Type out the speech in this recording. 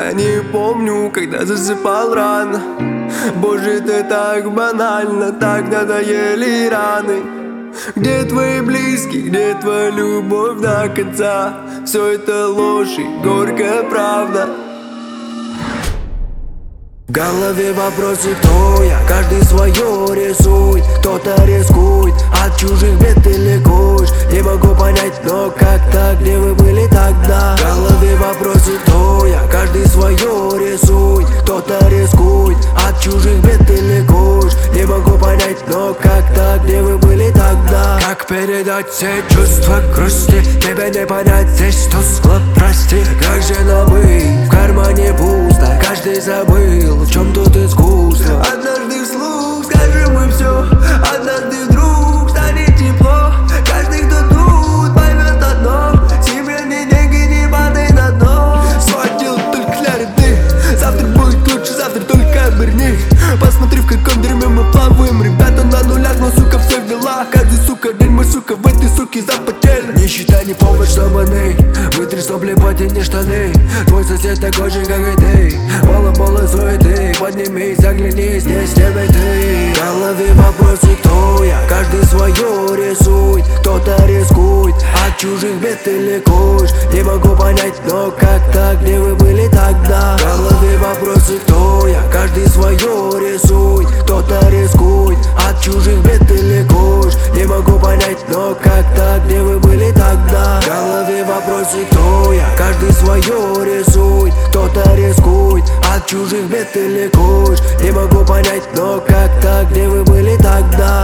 я не помню, когда засыпал рано. Боже, это так банально, так надоели раны. Где твои близкие, где твоя любовь до конца? Все это ложь и горькая правда. В голове вопросы, кто я, каждый свое рисует. Кто-то рискует, от чужих бед ты ликуешь. Не могу понять, но как так, где вы были тогда? В голове вопросы, кто я, каждый свое рисует. Кто-то рискует, от чужих бед ты ликуешь. Не могу понять, но как так, где вы были тогда? Как передать все чувства грусти? Тебя не понять, здесь тускло, прости. Как же нам быть, в кармане пусто, каждый забыл, в чем тут искусство. Однажды вслух скажем мы все, однажды вдруг станет тепло. Каждый, кто тут, поймет одно: себе ни деньги, не падай на дно. Сводил только для ряды, завтра будет лучше, завтра только оберни. Посмотри, в каком дерьме мы плаваем. Ребята на нулях, но сука все в делах. Каждый сука день мы, сука, в этой суке запотели. Нищета не повод, что мы вытри сопли, потяни штаны. Твой сосед такой же, как и ты. Мало суеты, поднимись, заглянись, здесь тебе ты. В голове вопросы, кто я, каждый свое рисует. Кто-то рискует, от чужих бед ты ликуешь. Не могу понять, но как так, где вы были тогда? В голове вопросы, кто я, каждый свое рисует. Кто-то рискует, от чужих бед ты ликуешь. Не могу понять, но как так, где вы были тогда? В голове вопросы, кто я, каждый свое рисует. Кто-то рискует, от чужих бед ты ликуешь. Не могу понять, но как так, где вы были тогда?